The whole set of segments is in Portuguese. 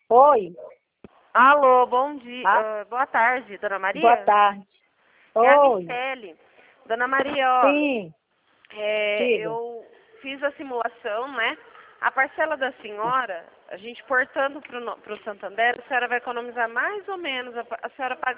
Oi. Alô, bom dia. Ah, Boa tarde, Dona Maria. boa tarde. É a Oi. Michele. Dona Maria, ó, Sim, diga. eu fiz a simulação, né? A parcela da senhora, a gente portando para o Santander, a senhora vai economizar mais ou menos, a senhora paga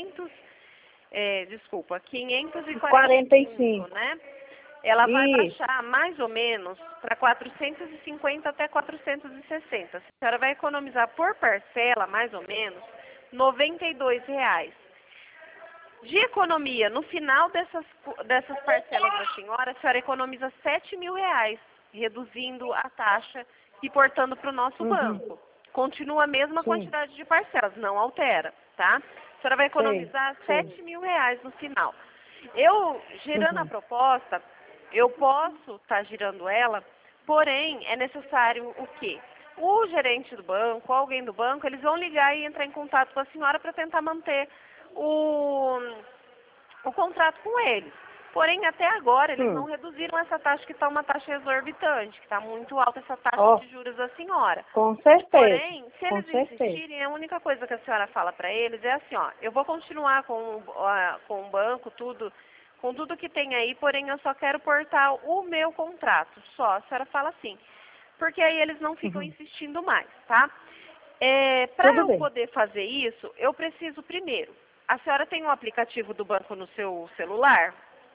545, 45. né? Ela vai Isso. baixar mais ou menos para 450 até 460. A senhora vai economizar por parcela, mais ou menos, R$ 92. De economia, no final dessas parcelas da senhora, a senhora economiza R$ 7.000, reduzindo a taxa e portando para o nosso Uhum. banco. Continua a mesma Sim, quantidade de parcelas, não altera, tá? A senhora vai sei, economizar sei. R$ 7.000 no final. Eu, girando a Uhum. proposta, eu posso estar girando ela, porém, é necessário o quê? O gerente do banco, alguém do banco, eles vão ligar e entrar em contato com a senhora para tentar manter o, o contrato com eles. Porém, até agora, eles não reduziram essa taxa, que está uma taxa exorbitante, que está muito alta essa taxa Ó, de juros da senhora. com certeza, Porém, se com eles certeza. insistirem, a única coisa que a senhora fala para eles é assim, ó, eu vou continuar com o banco, com tudo que tem aí, porém eu só quero portar o meu contrato, só. A senhora fala assim, porque aí eles não ficam Uhum. insistindo mais, tá? Para Tudo eu bem. poder fazer isso, eu preciso primeiro, a senhora tem um aplicativo do banco no seu celular?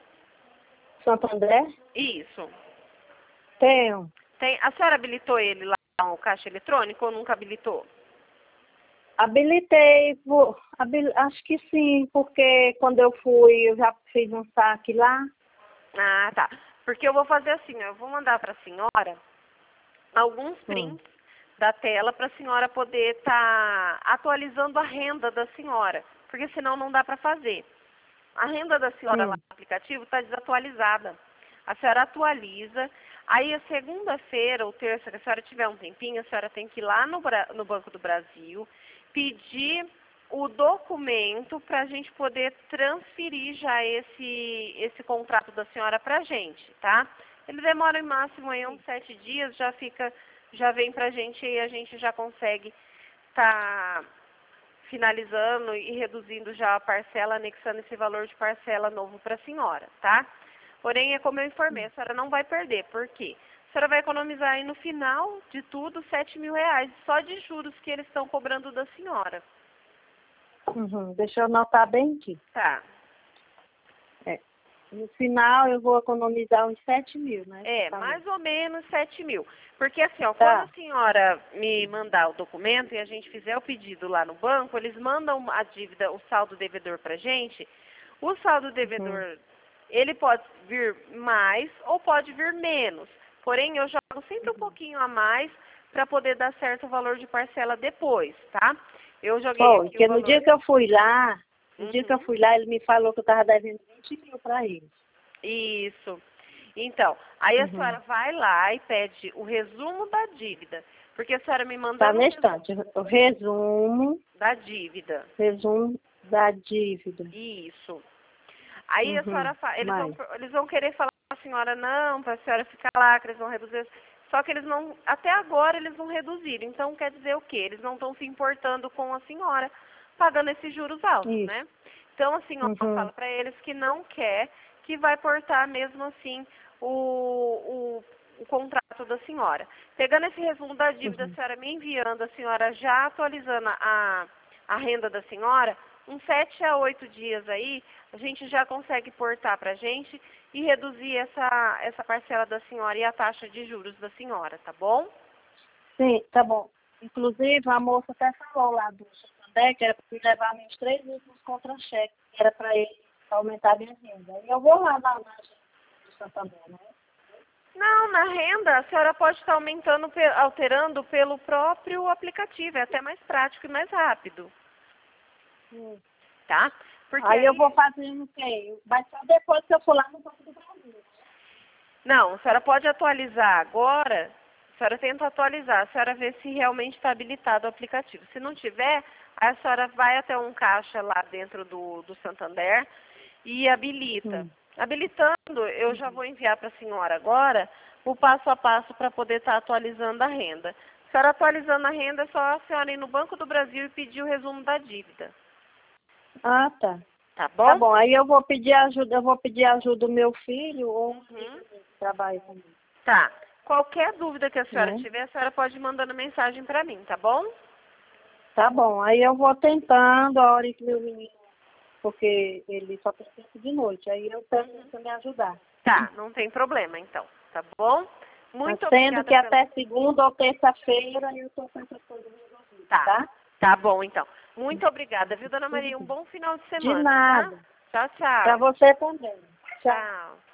Santo André? Isso. Tenho. Tem, a senhora habilitou ele lá no caixa eletrônico ou nunca habilitou? Habilitei, acho que sim, porque quando eu fui, eu já fiz um saque lá. Ah, tá. Porque eu vou fazer assim, ó, eu vou mandar para a senhora alguns Hum. prints da tela para a senhora poder estar atualizando a renda da senhora, porque senão não dá para fazer. A renda da senhora lá Hum. no aplicativo está desatualizada. A senhora atualiza, aí a segunda-feira ou terça, que a senhora tiver um tempinho, a senhora tem que ir lá no Banco do Brasil, pedir o documento para a gente poder transferir já esse contrato da senhora para a gente, tá? Ele demora em máximo aí uns 7 dias, já vem para a gente e a gente já consegue estar finalizando e reduzindo já a parcela, anexando esse valor de parcela novo para a senhora, tá? Porém, é como eu informei, a senhora não vai perder. Por quê? A senhora vai economizar aí no final de tudo R$ 7.000, só de juros que eles estão cobrando da senhora. Uhum. Deixa eu anotar bem aqui. Tá. É. No final eu vou economizar uns 7.000, né? Você falou. Mais ou menos 7.000. Porque assim, ó, quando a Tá. senhora me mandar o documento e a gente fizer o pedido lá no banco, eles mandam a dívida, o saldo devedor pra gente. O saldo Uhum. devedor, ele pode vir mais ou pode vir menos. Porém, eu jogo sempre um pouquinho a mais para poder dar certo o valor de parcela depois, tá? Eu joguei Foi, aqui o porque no dia valor. que eu fui lá, Uhum. ele me falou que eu estava devendo 20.000 para eles. Isso. Então, aí a Uhum. senhora vai lá e pede o resumo da dívida. Porque a senhora me Tá mandando no o resumo instante. O resumo, da dívida. resumo da dívida. Isso. Aí a Uhum. senhora fala, Mais. eles vão querer falar para a senhora não, para a senhora ficar lá, que eles vão reduzir. Só que eles não, até agora eles não reduziram. Então quer dizer o quê? Eles não estão se importando com a senhora pagando esses juros altos, Isso. né? Então a senhora Uhum. fala para eles que não quer, que vai portar mesmo assim o contrato da senhora. Pegando esse resumo da dívida, a Uhum. senhora me enviando, a senhora já atualizando a renda da senhora, uns 7 a 8 dias aí, a gente já consegue portar para a gente e reduzir essa parcela da senhora e a taxa de juros da senhora, tá bom? Sim, tá bom. Inclusive, a moça até falou lá do Santander que era para me levar meus 3 últimos contra-cheques, que era para ele aumentar a minha renda. E eu vou lá na agência do Santander, né? Não, na renda a senhora pode estar aumentando, alterando pelo próprio aplicativo, é até mais prático e mais rápido, Hum. tá? Porque Aí eu aí vou fazendo o quê? Vai só depois que eu for lá no Banco do Brasil. não, a senhora pode atualizar agora, a senhora tenta atualizar, a senhora vê se realmente está habilitado o aplicativo. Se não tiver, aí a senhora vai até um caixa lá dentro do Santander e habilita. Hum. Habilitando, eu já vou enviar para a senhora agora o passo a passo para poder estar atualizando a renda. A senhora atualizando a renda, é só a senhora ir no Banco do Brasil e pedir o resumo da dívida. Ah, tá. Tá bom? Tá bom, aí eu vou pedir ajuda do meu filho ou um Uhum. que trabalha comigo. Tá. Qualquer dúvida que a senhora Né? tiver, a senhora pode ir mandando mensagem para mim, tá bom? Tá bom, aí eu vou tentando a hora que meu menino, porque ele só tem tempo de noite, aí eu peço para me ajudar. Tá, não tem problema então, tá bom? Muito Sendo obrigada que pela... até segunda ou terça-feira eu estou com essas coisas resolvidas, Tá, tá? tá bom então. Muito obrigada, viu, dona Maria? Um bom final de De semana, tá? nada. Tchau, Para tchau. você também. Tchau. Tchau.